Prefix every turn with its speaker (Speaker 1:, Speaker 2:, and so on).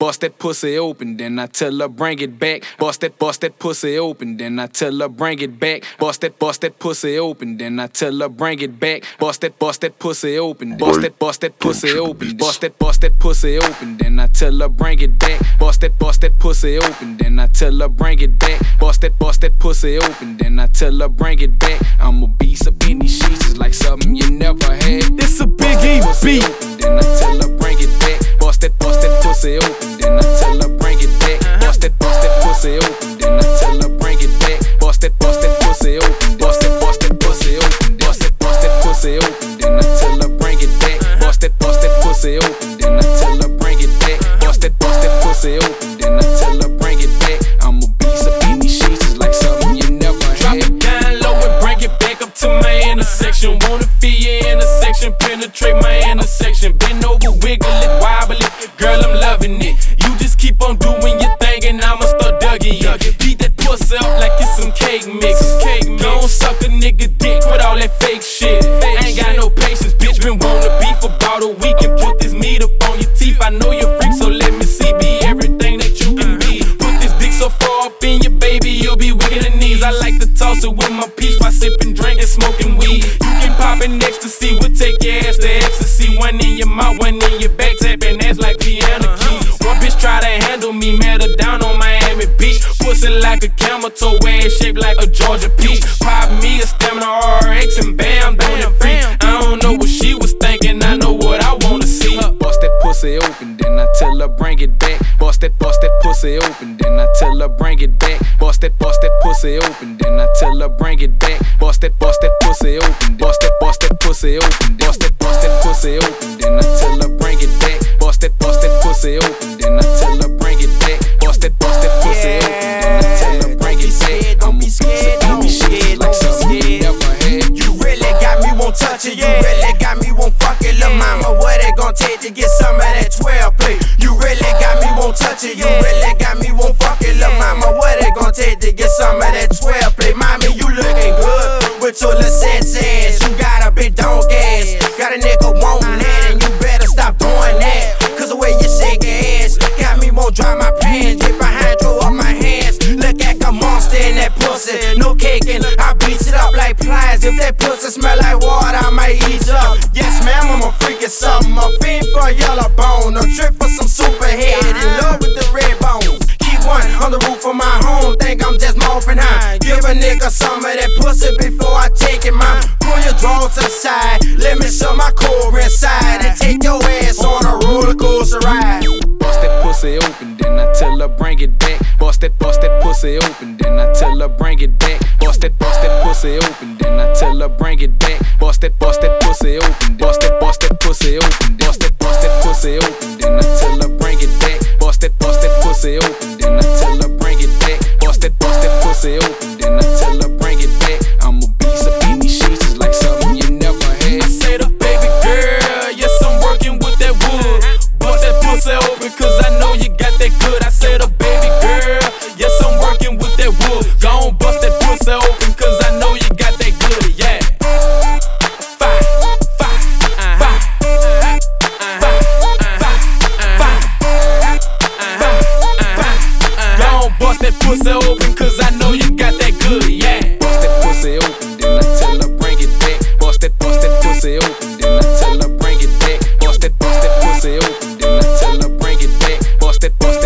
Speaker 1: bust that pussy open, then I tell her bring it back. Bust that pussy open, then I tell her bring it back. Bust that pussy open, then I tell her bring it back. Bust that pussy open, bust that pussy open, bust that pussy open, then I tell her bring it back. Bust that pussy open, then I tell her bring it back. Bust that pussy open, then I tell her bring it back. I'm a beast up in these sheets, it's like something you never had.
Speaker 2: This a Big E beat.
Speaker 1: Then I tell her bring it back. Bust that pussy open, then I tell her bring it back. Bust that pussy open, then I tell her bring it back. Bust that pussy open, bust that pussy open, bust that pussy open, then I tell her bring it back. Bust that pussy open, then I tell her bring it back. Bust that pussy open, then I tell her bring it back. I'm a beast up in these sheets, it's like something you never had.
Speaker 2: Drop it down low and bring it back up to my intersection. Wanna feel your intersection, penetrate my intersection. Bend over, wiggle it, wobble it, girl, I'm loving it. You just keep on doing your thing and I'ma start dugging you. Beat that pussy up like it's some cake mix. Don't suck a nigga dick with all that fake shit. Ain't got no patience, bitch, been wanna beef about a week and put this meat up on your teeth. I know you're freak, so let me see, be everything that you can be. Put this dick so far up in your baby, you'll be weak in the knees. I like to toss it with my peach by sipping, drinking, smoking weed. You can pop an ecstasy, we'll take your ass to ecstasy. One in your mouth, one in your back, tapping ass like piano keys. One bitch try to handle me, met her down on Miami Beach. Pussy like a camel toe, ass shaped like a Georgia peach. Pop me a stamina RX and bam, down the feet. I don't know what she was thinking, I know what I wanna see.
Speaker 1: Bust that pussy open, then I tell her bring it back. Bust that pussy open, then I tell her bring it back. Bust that pussy open, then I tell her bring it back. Bust that pussy open, bust that pussy open, bust that pussy open, then I tell her bring it back. Bust that pussy open, then I tell her bring it back. Bust that pussy open, then I tell her bring it back.
Speaker 3: Don't be scared, don't be scared,
Speaker 1: like
Speaker 3: don't be
Speaker 1: something you
Speaker 3: scared.
Speaker 1: never had.
Speaker 3: You really got me, won't touch it. You really got me, won't fuck it. Lil' mama, what it gon' take to get some of that 12 play? You really got me, won't touch it. You really got me, won't fuck it. Lil' mama, what it gon' take to get some of that 12 play? Mommy, you looking good with your little sex ass. You got a big dog ass, got a nigga wantin' that, and you better stop doing that. Cause the way you shake your ass got me, won't dry my pants. Get behind, throw up my hands. Look like a monster in that pussy. No caking, I beat it up like pliers. If that pussy smell like water, I might eat it up. Yes, ma'am, I'm a freak or something. A fiend for a yellow bone. A trick for some superhead. In love with the red bones. Keep one on the roof of my home. Think I'm just morphing high. Give a nigga some of that pussy before I take it, mom. Pull your drawers to the side. Let me show my core inside. And take your ass on a roller coaster ride.
Speaker 1: Bust that pussy open, then I tell her bring it back. Bust that pussy open, then I tell her bring it back. Bust that pussy open, then I tell her bring it back. Bust that pussy open, bust that pussy open, bust that pussy open, then I tell her bring it back. Bust that pussy open, then I tell her bring it back. Bust that pussy open, then I tell her bring it back. I'm a beast up in these sheets, it's like something you never had.
Speaker 2: I say the baby girl, yes, I'm working with that wood. Bust that pussy open, cause I know you got that good. I said, the baby girl, yes, I'm working with that wood. Gon' bust that pussy open, cause I know you got that good, yeah. Fire, fire, fire, gon' bust that pussy open, cause I know you got that good, yeah.
Speaker 1: Bust that pussy open, then I tell her bring it back. Bust that pussy open, then I tell her bring it back. Bust that pussy open, then I tell her bring it back. Bust that